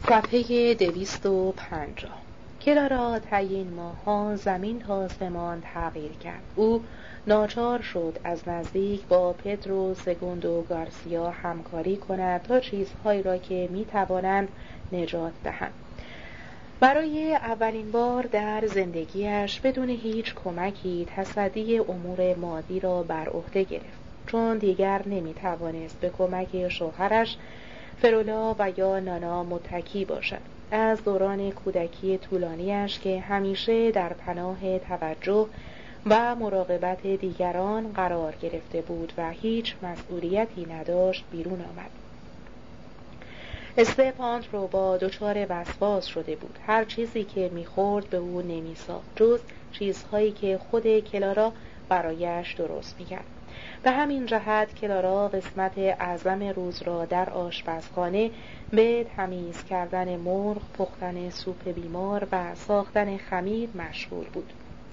صفحه 250. کلارا طی این ماه‌ها زمین تا آسمان تغییر کرد. او ناچار شد از نزدیک با پدرو سگوندو گارسیا همکاری کند تا چیزهایی را که می‌توانند نجات دهند. برای اولین بار در زندگیش بدون هیچ کمکی تصدی امور مادی را بر عهده گرفت، چون دیگر نمی‌توانست به کمک شوهرش فرولا و یا نانا متکی باشد. از دوران کودکی طولانیش که همیشه در پناه توجه و مراقبت دیگران قرار گرفته بود و هیچ مسئولیتی نداشت بیرون آمد. استپاندرو با دچار وسواس شده بود. هر چیزی که می‌خورد به او نمی‌ساخت جز چیزهایی که خود کلارا برایش درست می‌کرد. به همین جهت کلارا قسمت اعظم روز را در آشپزخانه به تمیز کردن مرغ، پختن سوپ بیمار و ساختن خمیر مشغول بود.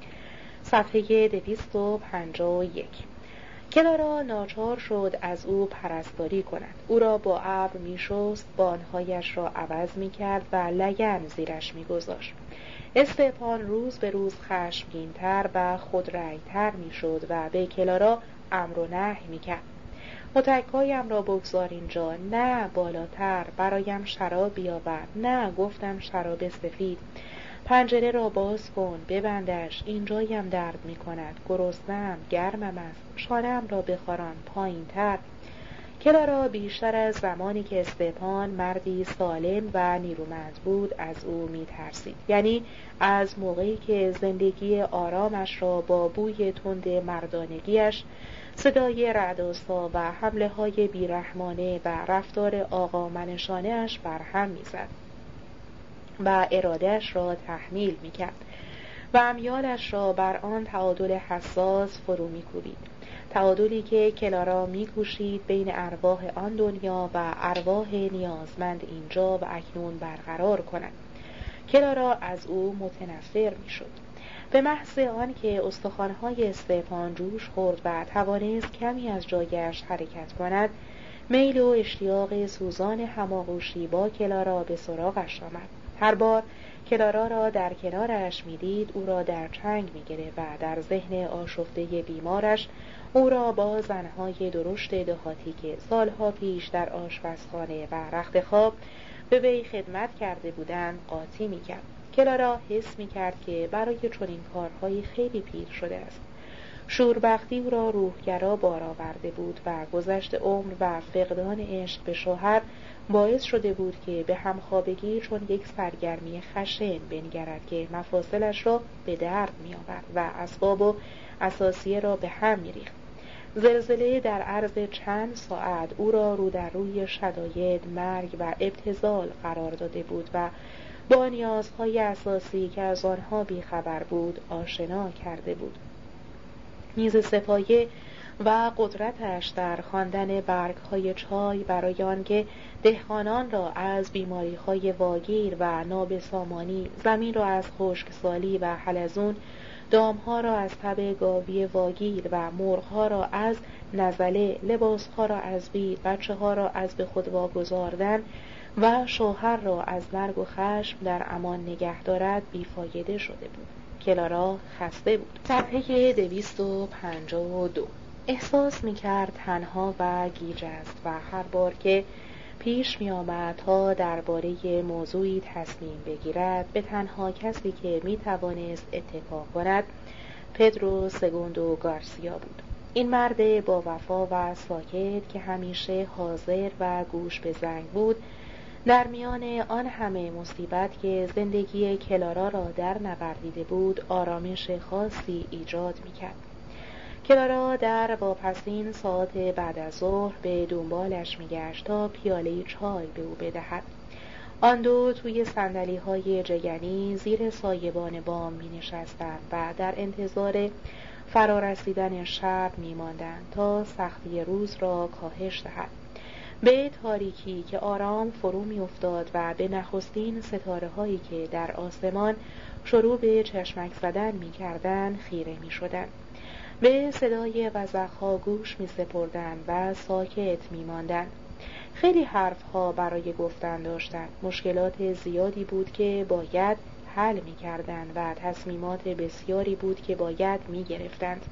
صفحه 251. کلارا ناچار شد از او پرستاری کند. او را با ابر می‌شست، بان‌هایش را عوض می‌کرد و لگن زیرش می‌گذاشت. استپان روز به روز خشمگین‌تر و خودرأی‌تر می‌شد و به کلارا امر و نهی می‌کرد. متکایم را بگذار اینجا، نه بالاتر، برایم شراب بیاور، نه گفتم شراب سفید، پنجره را باز کن، ببندش، اینجایم درد می‌کند، گرسنه‌ام، گرمم است، شانه‌ام را بخاران پایین‌تر. کلارا بیشتر از زمانی که استپان مردی سالم و نیرومند بود از او می‌ترسید، یعنی از موقعی که زندگی آرامش را با بوی تند مردانگیش، صدای رعدآسا و حمله‌های بیرحمانه و رفتار آقامنشانه‌اش برهم می‌زد و اراده‌اش را تحمیل می‌کرد و امیالش را بر آن تعادل حساس فرو می‌کوبید، تعادلی که کلارا می‌کوشید بین ارواح آن دنیا و ارواح نیازمند اینجا و اکنون برقرار کند. کلارا از او متنفر می‌شد. به محض آنکه استخوان‌های استپان جوش خورد و توانست کمی از جایش حرکت کند، میل و اشتیاق سوزان هماغوشی با کلارا به سراغش آمد. هر بار کلارا را در کنارش می‌دید او را در چنگ می‌گرفت و در ذهن آشفته بیمارش او را با زنهای درشت دهاتی که سالها پیش در آشپزخانه و رخت خواب به وی خدمت کرده بودند قاطی می‌کرد. کلارا حس می‌کرد که برای چنین کارهایی خیلی پیر شده است. شوربختی او را روحگرا بار آورده بود و گذشت عمر و فقدان عشق به شوهر باعث شده بود که به همخوابگی چون یک سرگرمی خشن بنگرد که مفاصلش را به درد می‌آورد و اسباب و اساسیه را به هم می‌ریخت. زلزله در عرض چند ساعت او را رو در روی شداید، مرگ و ابتذال قرار داده بود و با نیازهای اساسی که از آنها بیخبر بود آشنا کرده بود. میز سپایه و قدرتش در خواندن برگ‌های چای برای آنکه دهقانان را از بیماری‌های واگیر و نابسامانی، زمین را از خشکسالی و حلزون، دامها را از تب گاوی واگیر و مرغها را از نزله، لباسها را از بید، بچه‌ها را از به خود واگذاردن و شوهر را از مرگ و خشم در امان نگه دارد بیفایده شده بود. کلارا خسته بود. صفحه 252. احساس می‌کرد تنها و گیج است و هر بار که پیش می‌آمد تا درباره موضوعی تصمیم بگیرد به تنها کسی که می‌توانست اتکا کند پدرو سگوندو گارسیا بود. این مرد با وفا و ساکت که همیشه حاضر و گوش به زنگ بود در میان آن همه مصیبت که زندگی کلارا را در نوردیده بود آرامش خاصی ایجاد می‌کرد. کلارا در واپسین ساعت بعد از ظهر به دنبالش می‌گشت تا پیاله چای به او بدهد. آن دو توی صندلی‌های جگنی زیر سایبان بام می‌نشستند و در انتظار فرارسیدن شب می‌ماندند تا سختی روز را کاهش دهد. به تاریکی که آرام فرو می‌افتاد و به نخستین ستاره‌هایی که در آسمان شروع به چشمک زدن می‌کردند خیره می‌شدند. به صدای وزغ‌ها گوش می‌سپردند و ساکت می‌ماندند. خیلی حرفها برای گفتن داشتند. مشکلات زیادی بود که باید حل می کردند و تصمیمات بسیاری بود که باید می گرفتند.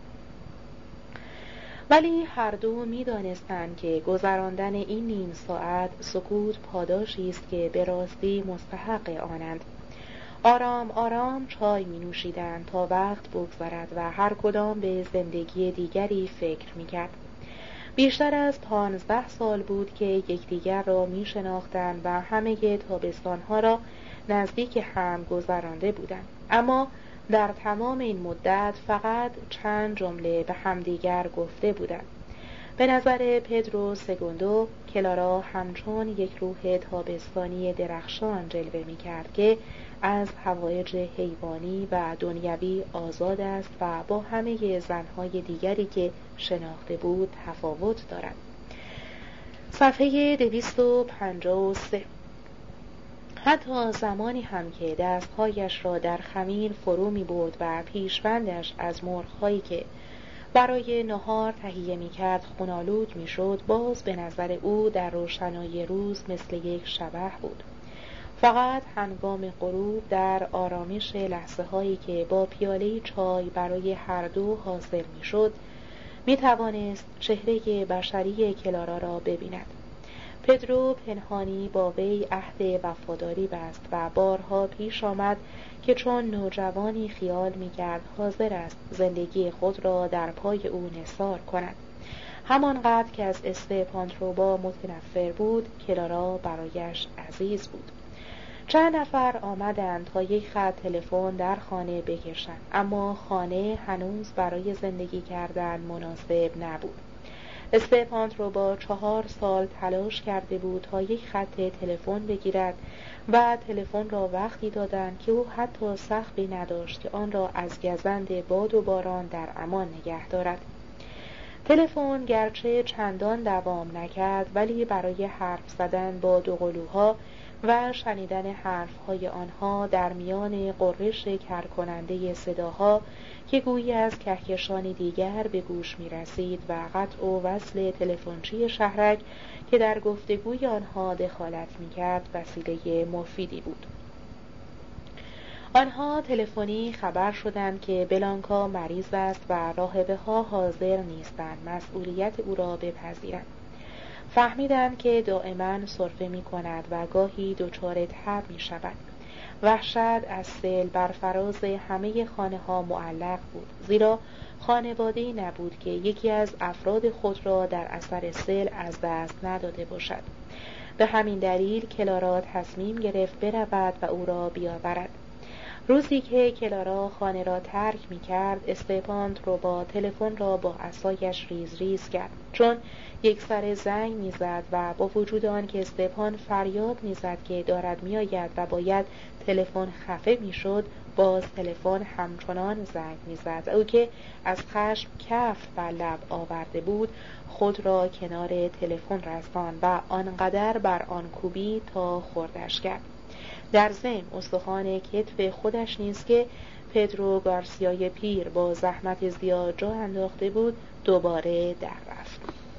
ولی هر دو می دانستند که گذراندن این نیم ساعت سکوت پاداشی است که به راستی مستحق آنند. آرام آرام چای می نوشیدند تا وقت بگذرد و هر کدام به زندگی دیگری فکر می کرد. بیشتر از 15 سال بود که یکدیگر را می شناختند و همه تابستانها را نزدیک هم گذرانده بودند، اما در تمام این مدت فقط چند جمله به همدیگر گفته بودند. به نظر پدرو سگوندو کلارا همچون یک روح تابستانی درخشان جلوه می کرد که از حوایج حیوانی و دنیوی آزاد است و با همه زنهای دیگری که شناخته بود تفاوت دارد. صفحه 253. حتی زمانی هم که دستهایش را در خمیر فرو می برد و پیشبندش از مرغ‌هایی که برای نهار تهیه می کرد خونالود می شد، باز به نظر او در روشنایی روز مثل یک شبح بود. فقط هنگام غروب در آرامش لحظه هایی که با پیاله چای برای هر دو حاصل می شد می توانست چهره بشری کلارا را ببیند. پدرو پنهانی با وی عهد وفاداری بست و بارها پیش آمد که چون نوجوانی خیال می کرد حاضر است زندگی خود را در پای او نثار کند. همانقدر که از استپانتروبا متنفر بود، کلارا برایش عزیز بود. چند نفر آمدند تا یک خط تلفن در خانه بکشند، اما خانه هنوز برای زندگی کردن مناسب نبود. استپانتروبا 4 سال تلاش کرده بود تا یک خط تلفن بگیرد و تلفن را وقتی دادند که او حتی سقفی نداشت که آن را از گزند باد و باران در امان نگه دارد. تلفن گرچه چندان دوام نکرد، ولی برای حرف زدن با دوقلوها و شنیدن حرفهای آنها در میان غرش کرکننده صداها که گویی از کهکشانی دیگر به گوش می رسید و قطع و وصل تلفنچی شهرک که در گفتگوی آنها دخالت می کرد وسیله مفیدی بود. آنها تلفنی خبر شدند که بلانکا مریض است و راهبه ها حاضر نیستند مسئولیت او را بپذیرند. فهمیدند که دائما سرفه می کند و گاهی دچار تب می شود. وحشت از سیل بر فراز همه خانه ها معلق بود، زیرا خانواده‌ای نبود که یکی از افراد خود را در اثر سیل از دست نداده باشد. به همین دلیل کلارا تصمیم گرفت برود و او را بیاورد. روزی که کلارا خانه را ترک می کرد، استپانتروبا تلفن را با عصایش ریز ریز کرد، چون یک سر زنگ می زد و با وجود آن که استپان فریاد می زد که دارد می آید و باید تلفن خفه می شد، باز تلفن همچنان زنگ می زد. او که از خشم کف بر لب آورده بود خود را کنار تلفن رساند و آنقدر بر آن کوبید تا خردش کرد. در ضمن استخوان کتف خودش نیز که پدرو گارسیای پیر با زحمت زیاد جا انداخته بود دوباره در رفت.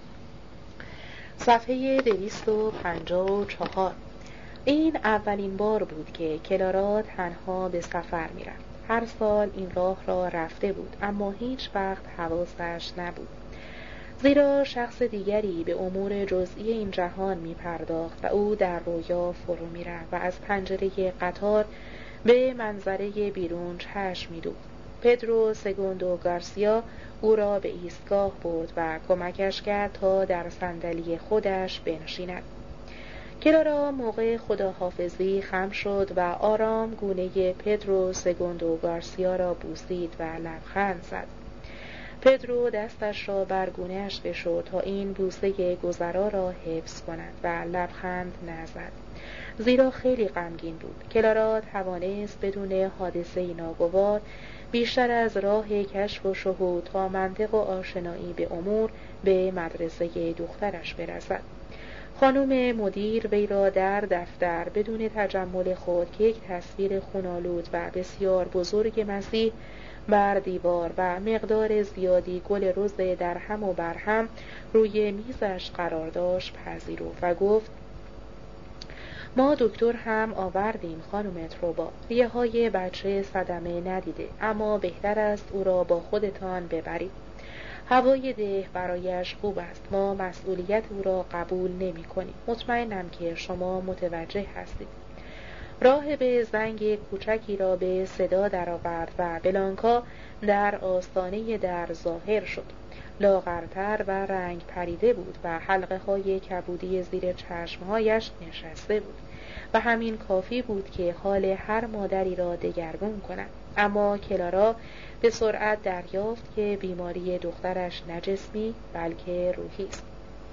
صفحه 254. این اولین بار بود که کلارا تنها به سفر می رفت. هر سال این راه را رفته بود، اما هیچ وقت حواسش نبود، زیرا شخص دیگری به امور جزئی این جهان می پرداخت و او در رویا فرو می رفت و از پنجره قطار به منظره بیرون چشم می دوخت. پدرو سگوندو گارسیا او را به ایستگاه برد و کمکش کرد تا در صندلی خودش بنشیند. کلارا موقع خداحافظی خم شد و آرام گونه پدرو سگوندو گارسیا را بوسید و لبخند زد. پدرو دستش را بر گونه‌اش فشرد تا این بوسه گذرا را حفظ کند و لبخند نزد، زیرا خیلی غمگین بود. کلارا توانست بدون حادثه ناگوار بیشتر از راه کشف و شهود تا منطق و آشنایی به امور به مدرسه دخترش برسد. خانم مدیر وی را در دفتر بدون تجمل خود که یک تصویر خونالود و بسیار بزرگ مسیح بر دیوار و مقدار زیادی گل رز در هم و بر هم روی میزش قرار داشت پذیرفت و گفت: ما دکتر هم آوردیم خانم تروبا. ریه‌های بچه صدمه ندیده، اما بهتر است او را با خودتان ببرید. هوای ده برایش خوب است. ما مسئولیت او را قبول نمی کنیم. مطمئنم که شما متوجه هستید. راهب زنگ کوچکی را به صدا درآورد و بلانکا در آستانه در ظاهر شد. لاغرتر و رنگ پریده بود و حلقه های کبودی زیر چشمهایش نشسته بود و همین کافی بود که حال هر مادری را دگرگون کند. اما کلارا به سرعت دریافت که بیماری دخترش نه جسمی بلکه روحی است.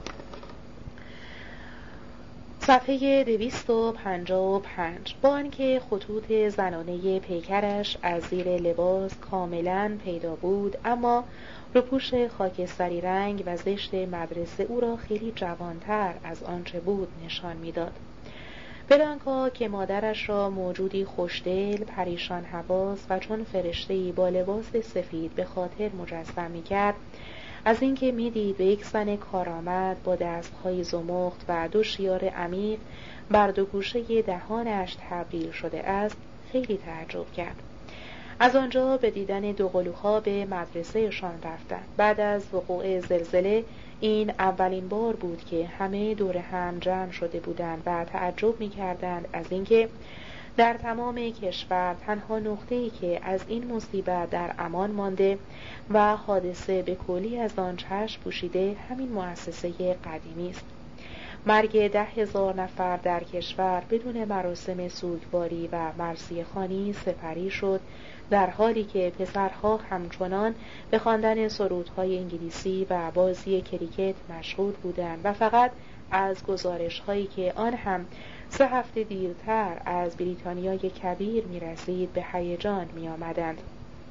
صفحه 255. با آنکه خطوط زنانه پیکرش از زیر لباس کاملا پیدا بود، اما روپوش خاکستری رنگ و زشت مدرسه او را خیلی جوانتر از آنچه بود نشان میداد. بلانکا که مادرش را موجودی خوشدل، پریشان حواس و چون فرشته‌ای با لباس سفید به خاطر مجسم می‌کرد، از اینکه می‌دید به یک زن کارآمد با دست‌های زمخت و دو شیار عمیق بر دو گوشه دهانش تبدیل شده است، خیلی تعجب کرد. از آنجا به دیدن دوقلوها به مدرسهشان رفتند. بعد از وقوع زلزله این اولین بار بود که همه دور هم جمع شده بودند و تعجب می‌کردند از اینکه در تمام کشور تنها نقطه‌ای که از این مصیبت در امان مانده و حادثه به کلی از آن چشم پوشیده همین مؤسسه قدیمی است. مرگ 10,000 نفر در کشور بدون مراسم سوگواری و مرثیه خوانی سپری شد، در حالی که پسرها همچنان به خواندن سرودهای انگلیسی و بازی کریکت مشغول بودند و فقط از گزارش‌هایی که آن هم 3 هفته دیرتر از بریتانیای کبیر می‌رسید به هیجان می‌آمدند.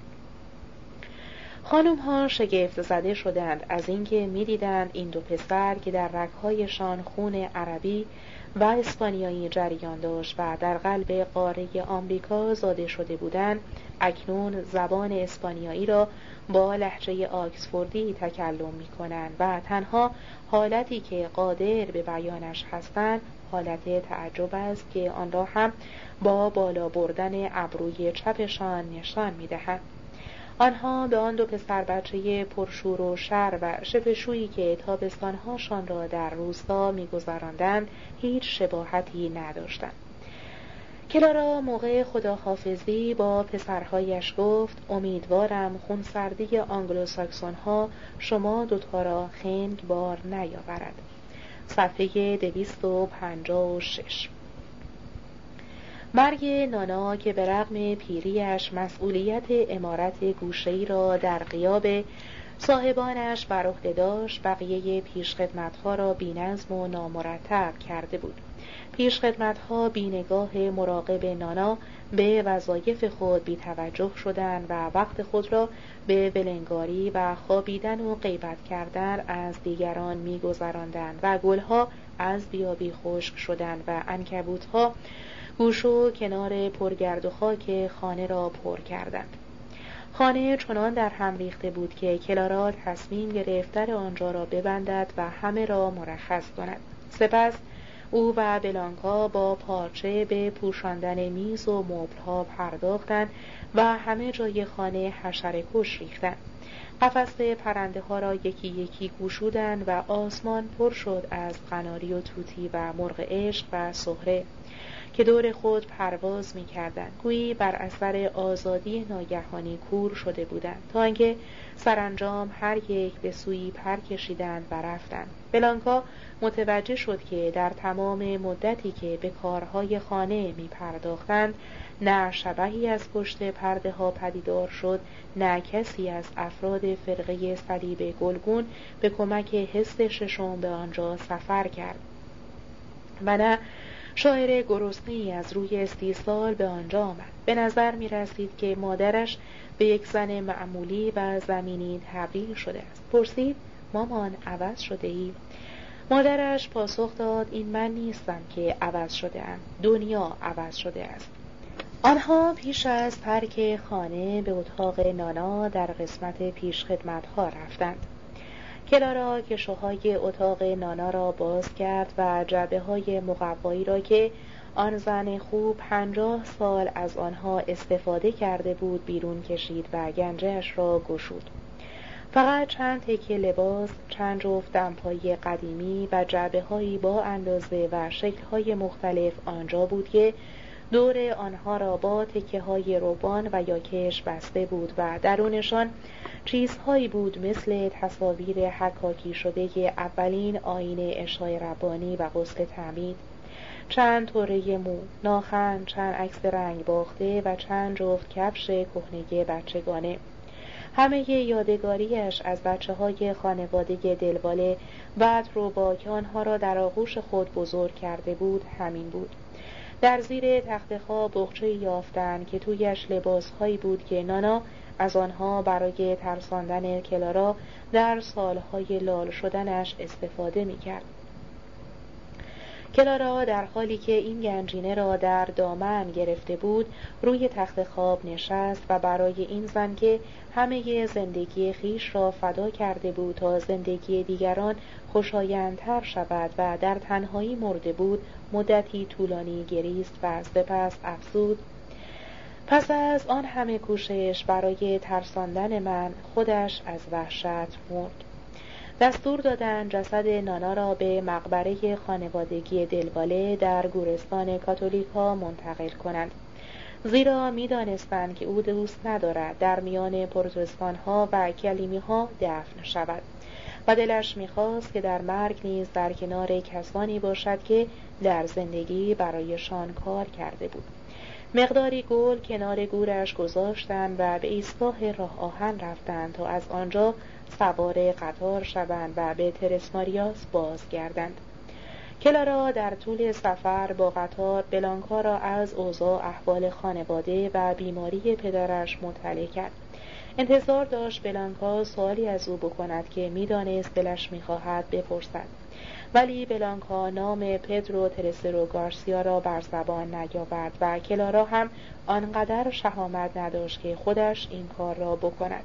خانم‌ها شگفت زده شدند از اینکه می‌دیدند این دو پسر که در رگ‌هایشان خون عربی و اسپانیایی جریان داشت و در قلب قاره آمریکا زاده شده بودند، اکنون زبان اسپانیایی را با لهجه آکسفوردی تکلم می‌کنند و تنها حالتی که قادر به بیانش هستند حالت تعجب است که آن را هم با بالا بردن ابروی چپشان نشان می‌دهند. آنها به آن دو پسر بچه پرشور و شر و شپشویی که تابستانهاشان را در روستا می‌گذراندند هیچ شباهتی نداشتند. کلارا موقع خداحافظی با پسرهایش گفت: امیدوارم خونسردی آنگلوساکسون‌ها شما دوتا را خنگ بار نیاورد. صفحه 256. مرگ نانا که به رغم پیریش مسئولیت امارت گوشه‌ای را در غیاب صاحبانش بر عهده داشت، بقیه پیشخدمت‌ها را بی‌نظم و نامرتب کرده بود. پیشخدمت‌ها بی‌نگاه مراقب نانا به وظایف خود بی‌توجه شدند و وقت خود را به ولنگاری و خوابیدن و غیبت کردن از دیگران می‌گذراندند و گلها از بیابی خشک شدند و عنکبوت‌ها گوش و کنار پرگرد و خاک خانه را پر کردند. خانه چنان در هم ریخته بود که کلارا تصمیم گرفت در آنجا را ببندد و همه را مرخص کند. سپس او و بلانکا با پارچه به پوشاندن میز و مبل‌ها پرداختند و همه جای خانه حشره کش ریختند. قفس پرنده ها را یکی یکی گشودند و آسمان پر شد از قناری و توتی و مرغ عشق و سهره که دور خود پرواز می کردند، گویی بر اثر آزادی ناگهانی کور شده بودند، تا اینکه سرانجام هر یک به سوی پر کشیدند و رفتند. بلانکا متوجه شد که در تمام مدتی که به کارهای خانه می پرداختند نه شبحی از پشت پرده ها پدیدار شد، نه کسی از افراد فرقه صلیب گلگون به کمک حس ششم به آنجا سفر کرد و نه شاعر گرسنه‌ای از روی استیصال به آنجا آمد. به نظر می رسید که مادرش به یک زن معمولی و زمینی تبدیل شده است. پرسید: مامان عوض شده ای؟ مادرش پاسخ داد: این من نیستم که عوض شده ام، دنیا عوض شده است. آنها پیش از ترک خانه به اتاق نانا در قسمت پیش خدمت‌ها رفتند. کلارا کشوهای اتاق نانا را باز کرد و جعبه‌های مقوایی را که آن زن خوب 50 سال از آنها استفاده کرده بود بیرون کشید و گنجه‌اش را گشود. فقط چند تکه لباس، چند جفت دمپایی قدیمی و جعبه‌هایی با اندازه و شکل‌های مختلف آنجا بود که دور آنها را با تکه‌های روبان و یا کش بسته بود و درونشان چیزهایی بود مثل تصاویر حکاکی شده اولین آیین عشای ربانی و غسل تعمید، چند طره مو، ناخن، چند عکس رنگ باخته و چند جفت کفش کهنه بچگانه. همه یادگاریش از بچه‌های خانواده دلواله بعد روبا که آنها را در آغوش خود بزرگ کرده بود همین بود. در زیر تخت خواب بخچه یافتند که تویش لباسهایی بود که نانا از آنها برای ترساندن کلارا در سالهای لال شدنش استفاده می‌کرد. کلارا در حالی که این گنجینه را در دامن گرفته بود روی تخت خواب نشست و برای این زن که همه زندگی خیش را فدا کرده بود تا زندگی دیگران خوشایندتر شود و در تنهایی مرده بود مدتی طولانی گریست و سپس افزود: پس از آن همه کوشش برای ترساندن من خودش از وحشت مرد. دستور دادند جسد نانا را به مقبره خانوادگی دلواله در گورستان کاتولیک‌ها منتقل کنند، زیرا می‌دانستند که او دوست ندارد در میان پروتستان‌ها و کلیمی‌ها دفن شود و دلش می‌خواست که در مرگ نیز در کنار کسانی باشد که در زندگی برایشان کار کرده بود. مقداری گل کنار گورش گذاشتند و به ایستگاه راه آهن رفتند تا از آنجا سوار قطار شوند و به ترس ماریاس بازگردند. کلارا در طول سفر با قطار بلانکا را از اوضاع احوال خانواده و بیماری پدرش مطلع کرد. انتظار داشت بلانکا سوالی از او بکند که می‌دانست دلش می‌خواهد بپرسد، ولی بلانکا نام پدرو ترسرو گارسیا را بر زبان نیاورد و کلارا هم آنقدر شهامت نداشت که خودش این کار را بکند.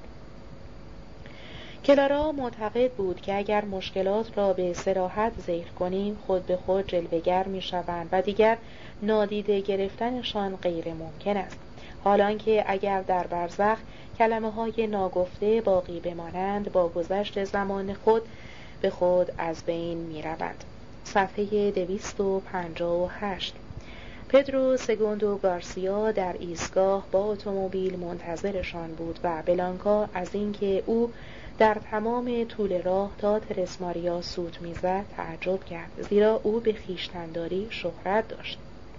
کلارا معتقد بود که اگر مشکلات را به صراحت ذکر کنیم خود به خود جلوه‌گر می‌شوند و دیگر نادیده گرفتنشان غیر ممکن است، حالانکه اگر در برزخ کلمه‌های ناگفته باقی بمانند با گذشت زمان خود به خود از بین می‌روند. صفحه 258. پدرو سگوندو گارسیا در ایستگاه با اتومبیل منتظرشان بود و بلانکا از اینکه او در تمام طول راه تا ترس ماریا سوت میزد تعجب کرد، زیرا او به خویشتن‌داری شهرت داشت.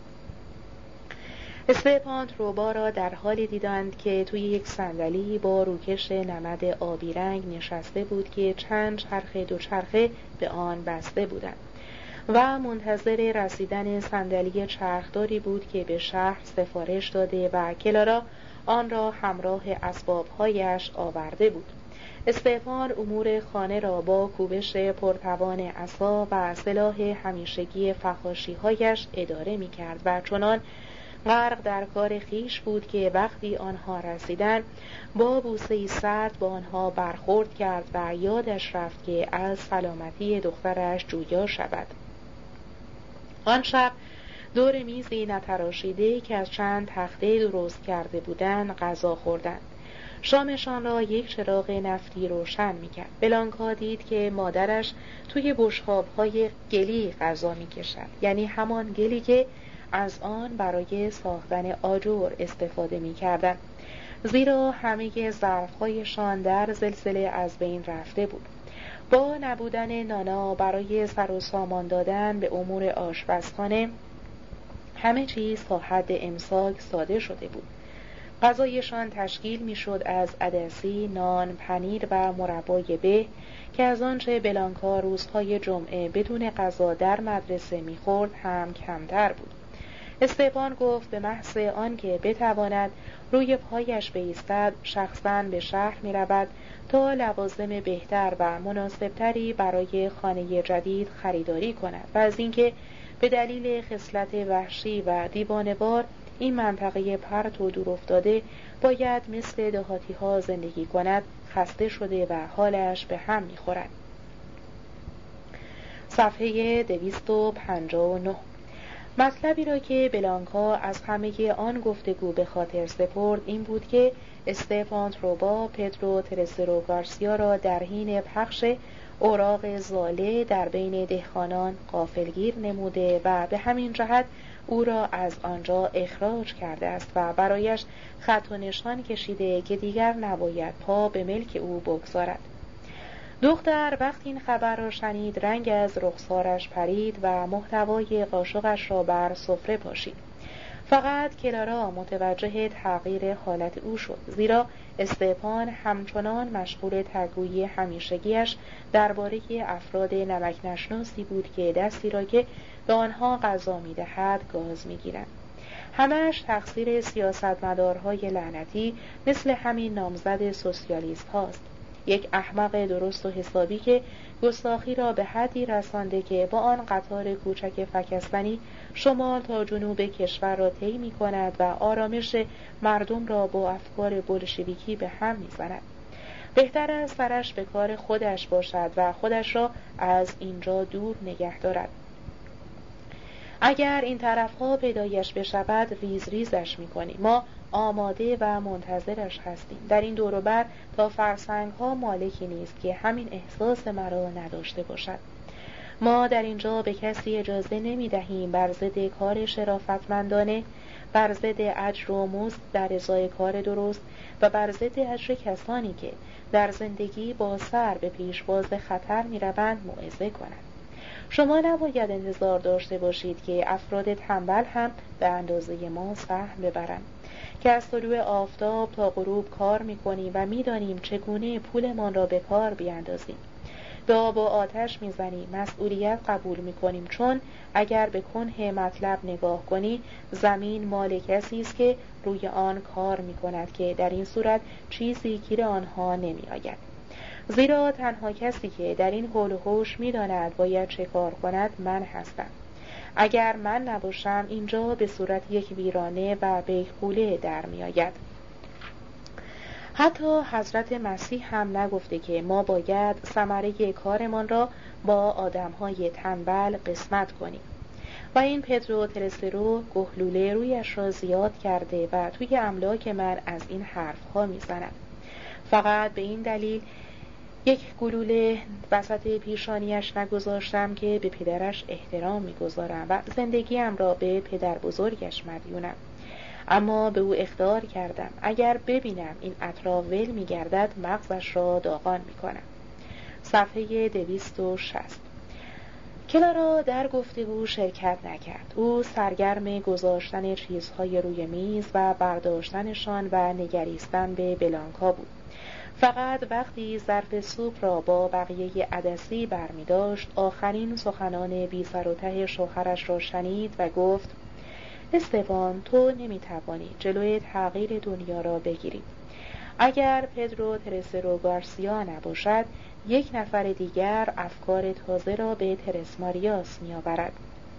استپان تروبا را در حالی دیدند که توی یک صندلی با روکش نمد آبی رنگ نشسته بود که چند چرخ دوچرخه به آن بسته بودند و منتظر رسیدن صندلی چرخداری بود که به شهر سفارش داده و کلارا آن را همراه اسباب‌هایش آورده بود. استفان امور خانه را با کوبش پرتوان عصا و سلاح همیشگی فحاشی‌هایش اداره می‌کرد و چنان غرق در کار خیش بود که وقتی آنها رسیدند با بوسه‌ای سرد با آنها برخورد کرد و یادش رفت که از سلامتی دخترش جویا شود. آن شب دور میزی نتراشیده که از چند تخته درست کرده بودند غذا خوردند. شامشان را یک چراغ نفتی روشن می‌کرد. بلانکا دید که مادرش توی بشقاب‌های گلی غذا می‌کشد، یعنی همان گلی که از آن برای ساختن آجر استفاده می‌کردند، زیرا همه ظرف‌هایشان در زلزله از بین رفته بود. با نبودن نانا برای سر و سامان دادن به امور آشپزخانه همه چیز تا حد امساک ساده شده بود. غذایشان تشکیل میشد از عدسی، نان، پنیر و مربای به که از آنچه بلانکا روزهای جمعه بدون غذا در مدرسه میخورد هم کمتر بود. استپان گفت به محض آنکه بتواند روی پایش بایستد شخصاً به شهر میرود تا لوازم بهتر و مناسبتری برای خانه جدید خریداری کند و از اینکه به دلیل خصلت وحشی و دیوانه‌وار این منطقه پرت و دور افتاده باید مثل دهاتی ها زندگی کند خسته شده و حالش به هم می‌خورد. صفحه 259. مطلبی را که بلانکا از همه آن گفتگو به خاطر سپرد این بود که استفان تروبا پدرو ترسرو گارسیا را در حین پخش اوراق ضاله در بین دهقانان غافلگیر نموده و به همین جهت او را از آنجا اخراج کرده است و برایش خط و نشان کشیده که دیگر نباید پا به ملک او بگذارد. دختر وقتی این خبر را شنید رنگ از رخسارش پرید و محتوای قاشقش را بر سفره پاشید. فقط کلارا متوجه تغییر حالت او شد، زیرا استپان همچنان مشغول تگویی همیشگیش درباره افراد نمک نشناسی بود که دستی را که به آنها غذا می‌دهد گاز می‌گیرند. همه‌اش تقصیر سیاستمدارهای لعنتی مثل همین نامزد سوسیالیست هاست. یک احمق درست و حسابی که گستاخی را به حدی رسانده که با آن قطار کوچک فکستنی شمال تا جنوب کشور را طی می‌کند و آرامش مردم را با افکار بولشویکی به هم می‌زند. بهتر است سرش به کار خودش باشد و خودش را از اینجا دور نگه دارد. اگر این طرفها پیدایش بشود ریز ریزش می‌کنیم. ما آماده و منتظرش هستیم. در این دور و بر تا فرسنگ‌ها مالکی نیست که همین احساس مرا نداشته باشد. ما در اینجا به کسی اجازه نمی‌دهیم بر ضد کار شرافتمندانه، بر ضد اجر و مزد در ازای کار درست و بر ضد اجر کسانی که در زندگی با سر به پیشواز خطر می‌روند موعظه کنند. شما نباید انتظار داشته باشید که افراد تنبل هم به اندازه ما سهم ببرند که از طلوع آفتاب تا غروب کار می‌کنیم و می‌دانیم چگونه پولمان را به کار بیاندازیم. به آب و آتش می‌زنیم، مسئولیت قبول می‌کنیم، چون اگر به کنه مطلب نگاه کنی زمین مال کسی است که روی آن کار می‌کند که در این صورت چیزی گیر آنها نمی‌آید. زیرا تنها کسی که در این حول و حوش می‌داند باید چه کار کند من هستم. اگر من نباشم اینجا به صورت یک ویرانه و بیخوله در می‌آید. حتی حضرت مسیح هم نگفته که ما باید ثمره کارمان را با آدم‌های تنبل قسمت کنیم. و این پدرو ترسرو گهلوله رویش را زیاد کرده و توی املاک من از این حرف‌ها می‌زند. فقط به این دلیل یک گلوله وسط پیشانیش نگذاشتم که به پدرش احترام می‌گذارم و زندگیم را به پدر بزرگش مدیونم. اما به او اخطار کردم اگر ببینم این اطراف ول می‌گردد مغزش را داغان می‌کنم. صفحه 260. کلارا در گفتگو شرکت نکرد. او سرگرم گذاشتن چیزهای روی میز و برداشتنشان و نگریستن به بلانکا بود. فقط وقتی ظرف سوپ را با بقیه عدسی برمی داشت آخرین سخنان بی سر و ته شوهرش را شنید و گفت: استفان، تو نمیتوانی جلوی تغییر دنیا را بگیری. اگر پدرو ترسرو گارسیا نباشد یک نفر دیگر افکار تازه را به ترس ماریاس میآورد.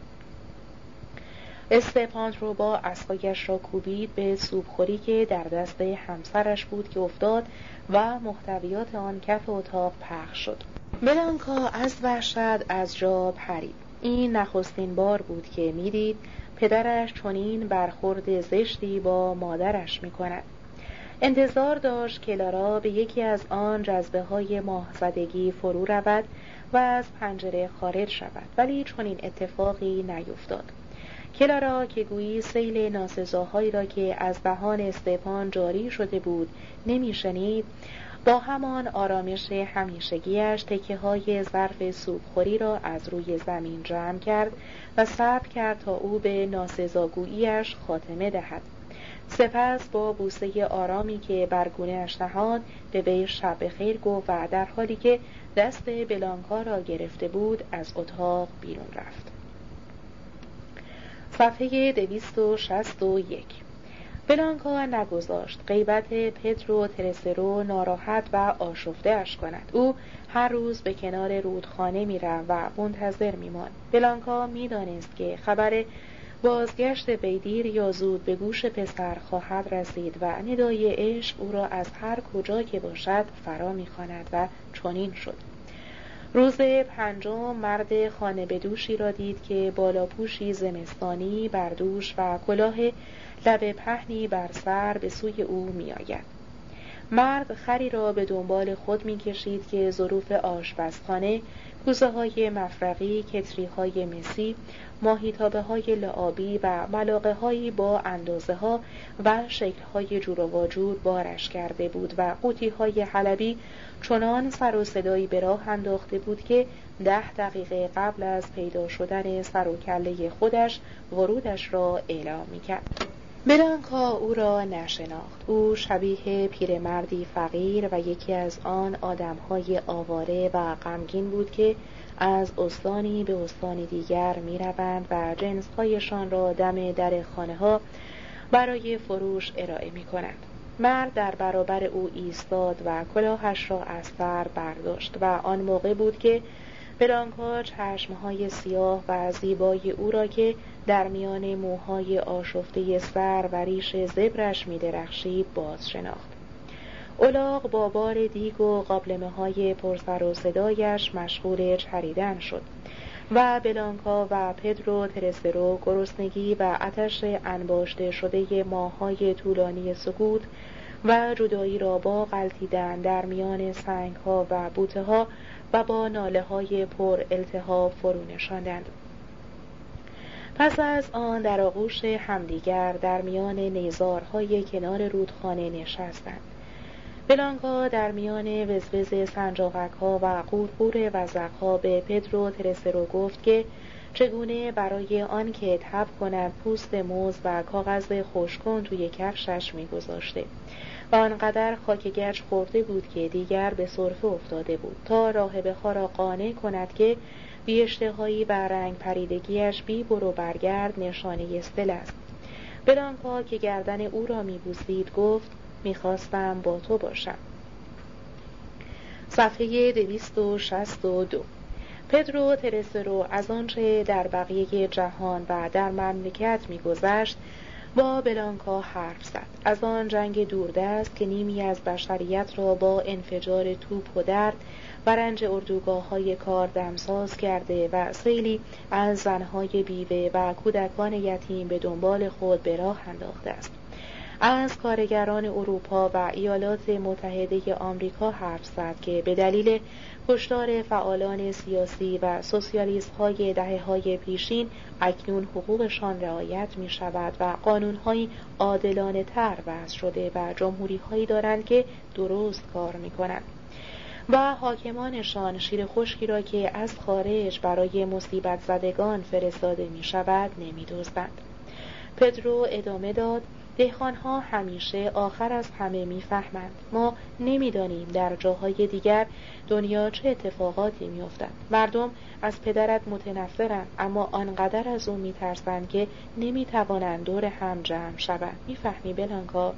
استفان تروبا اسقایش را کوبید به سوپخوری که در دست همسرش بود که افتاد و محتویات آن کف اتاق پخش شد. بلانکا از وحشت از جا پرید. این نخستین بار بود که میدید پدرش چنین برخورد زشتی با مادرش میکند. انتظار داشت کلارا به یکی از آن جذبه‌های ماهزدگی فرو رود و از پنجره خارج شود، ولی چنین اتفاقی نیفتاد. کلارا که گویی سیل ناسزاهایی را که از دهان استپان جاری شده بود نمیشنید، با همان آرامش همیشگیش تکه‌های ظرف سوپخوری را از روی زمین جمع کرد و صبر کرد تا او به ناسزاگویی‌اش خاتمه دهد. سپس با بوسه آرامی که بر گونه‌اش نهاد به وی شب بخیر گفت و در حالی که دست بلانکا را گرفته بود از اتاق بیرون رفت. صفحه 261. بلانکا نگذاشت غیبت پدرو ترسرو ناراحت و آشفته اش کند. او هر روز به کنار رودخانه می‌رفت و منتظر می‌ماند. بلانکا می‌دانست که خبر بازگشت بیدیر یا زود به گوش پسر خواهد رسید و ندای عشق او را از هر کجا که باشد فرا می‌خواند و چنین شد. روز پنجم مرد خانه بدوشی را دید که بالاپوشی زمستانی بر دوش و کلاه لبه پهنی بر سر به سوی او می‌آید. مرد خری را به دنبال خود می‌کشید که ظروف آشپزخانه، کوزه‌های مفرغی، کتری‌های مسی، ماهیتابه‌های لعابی و ملاقه‌هایی با اندازه‌ها و شکل‌های جور و واجور بارش کرده بود و قوطی‌های حلبی چنان سر و صدایی به راه انداخته بود که 10 دقیقه قبل از پیدا شدن سر و کله خودش ورودش را اعلام می‌کرد. بلانکا او را نشناخت. او شبیه پیرمردی فقیر و یکی از آن آدم‌های آواره و غمگین بود که از استانی به استانی دیگر می‌روند و جنس‌هایشان را دم در خانه‌ها برای فروش ارائه می‌کنند. مرد در برابر او ایستاد و کلاهش را از سر برداشت و آن موقع بود که بلانکا چشمهای سیاه و زیبای او را که در میان موهای آشفته سر و ریش زبرش می درخشید باز شناخت. الاغ با بار دیگ و قابلمه‌های پرسر و صدایش مشغول چریدن شد و بلانکا و پدرو ترسرو گرسنگی و آتش انباشته شده ماه‌های طولانی سکوت و جدایی را با غلتیدن در میان سنگ‌ها و بوته‌ها و با ناله‌های پر التهاب فرو نشاندند. پس از آن در آغوش همدیگر در میان نیزارهای کنار رودخانه نشستند. بلانکا در میان وزوز سنجاقک‌ها و قورقور وزغ‌ها به پدرو ترسرو گفت که چگونه برای آن که تب کند پوست موز و کاغذ خشک‌کن توی کفشش می‌گذاشته و آنقدر خاک گچ خورده بود که دیگر به سرفه افتاده بود تا راهبه‌ها را قانع کند که بی اشتهایی و رنگ پریدگیش بی برو برگرد نشانه استل است. بلانکا که گردن او را می‌بوسید گفت می‌خواستم با تو باشم. صفحه 262. پدرو ترسرو از آنچه در بقیه جهان و در مملکت می‌گذشت با بلانکا حرف زد. از آن جنگ دوردست که نیمی از بشریت را با انفجار توپ و درد و رنج اردوگاه‌های کار دمساز کرده و سیلی از زنهای بیوه و کودکان یتیم به دنبال خود به راه انداخته است. از کارگران اروپا و ایالات متحده آمریکا حرف زد که به دلیل کشتار فعالان سیاسی و سوسیالیست‌های دهه‌های پیشین اکنون حقوقشان رعایت می‌شود و قانون‌های عادلانه‌تر وضع شده و جمهوری‌هایی دارند که درست کار می‌کنند و حاکمانشان شیر خشکی را که از خارج برای مصیبت زدگان فرستاده می‌شود نمی‌دزدند. پدرو ادامه داد: دهقان‌ها همیشه آخر از همه می‌فهمند. ما نمی‌دانیم در جاهای دیگر دنیا چه اتفاقاتی می‌افتد. مردم از پدرت متنفرند اما آنقدر از او می‌ترسند که نمی‌توانند دور هم جمع شوند. می‌فهمی بلانکا؟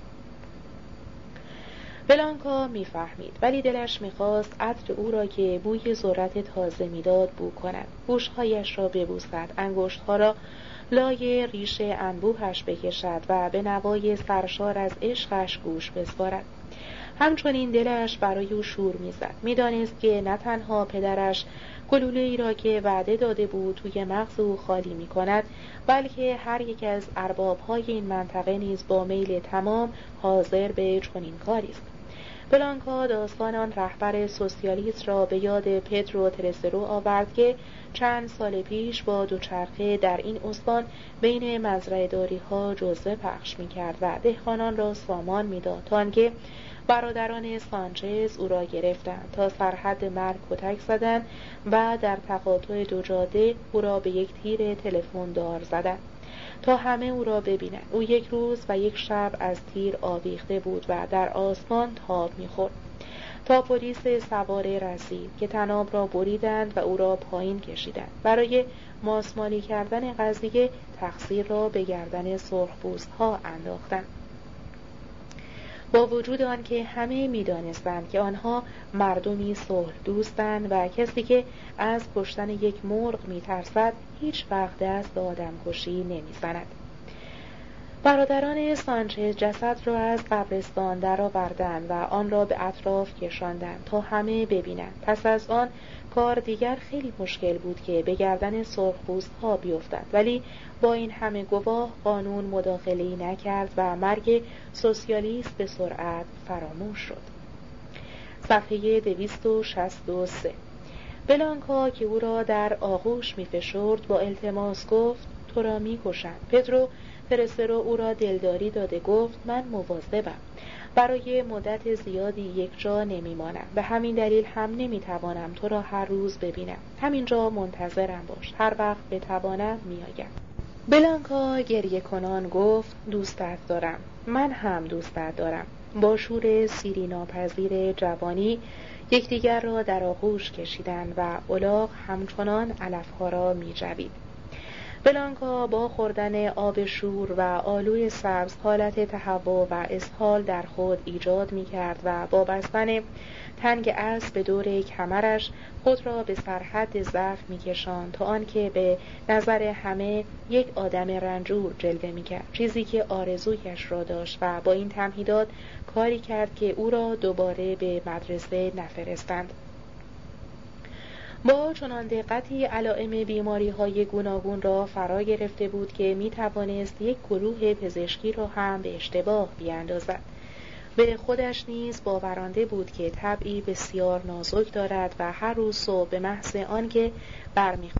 بلانکا می‌فهمید ولی دلش می‌خواست عطر او را که بوی ذرت تازه می‌داد بو کند. گوش‌هایش را ببوسد، انگشت‌ها را لای ریش انبوهش بکشد و به نوای سرشار از عشقش گوش بسپارد. همچنین دلش برای او شور می‌زد. می‌دانست که نه تنها پدرش گلوله‌ای را که وعده داده بود توی مغز او خالی می‌کند، بلکه هر یک از ارباب‌های این منطقه نیز با میل تمام حاضر به چنین کاری است. بلانکا داستان آن رهبر سوسیالیست را به یاد پدرو ترسرو آورد که چند سال پیش با دوچرخه در این استان بین مزرعه‌داری‌ها جزوه پخش می‌کرد و دهقانان را سامان می‌داد تا آنکه برادران سانچز او را گرفتند، تا سرحد مرگ کتک زدند و در تقاطع دو جاده او را به یک تیر تلفن دار زدند تا همه او را ببینند. او یک روز و یک شب از تیر آویخته بود و در آسمان تاب می‌خورد تا پلیس سواره رسید که طناب را بریدند و او را پایین کشیدند. برای ماسمالی کردن قضیه تقصیر را به گردن سرخپوست‌ها انداختند. با وجود آنکه همه می‌دانستند که آنها مردمی صلح دوستند و کسی که از کشتن یک مرغ می‌ترسد هیچ وقت دست به آدمکشی نمی‌زند. برادران سانچز جسد را از قبرستان درآوردند و آن را به اطراف کشاندند تا همه ببینند. پس از آن کار دیگر خیلی مشکل بود که به گردن سرخپوست‌ها بیفتد، ولی با این همه گواه قانون مداخله‌ای نکرد و مرگ سوسیالیست به سرعت فراموش شد. صفحه 263. بلانکا که او را در آغوش می‌فشرد با التماس گفت تو را می‌کشند. پدرو پرسرو او را دلداری داده گفت من مواظبم، برای مدت زیادی یک جا نمیمانم، به همین دلیل هم نمیتوانم تو را هر روز ببینم. همینجا منتظرم باش، هر وقت بتوانم میآیم. بلانکا گریه کنان گفت دوستت دارم. من هم دوستت دارم. با شور سیری ناپذیر جوانی یکدیگر را در آغوش کشیدند و الاغ همچنان علفها را می‌جوید. بلانکا با خوردن آب شور و آلوی سبز حالت تهوع و اسهال در خود ایجاد می‌کرد و با بستن تنگ اسب به دور کمرش خود را به سرحد ضعف می‌کشاند تا آنکه به نظر همه یک آدم رنجور جلوه می‌کرد، چیزی که آرزویش را داشت و با این تمهیدات کاری کرد که او را دوباره به مدرسه نفرستند. با چنان دقتی علائم بیماری‌های گوناگون را فرا گرفته بود که می‌توانست یک گروه پزشکی را هم به اشتباه بیاندازد. به خودش نیز باورانده بود که طبعی بسیار نازک دارد و هر روز صبح به محض آنکه برمیخواست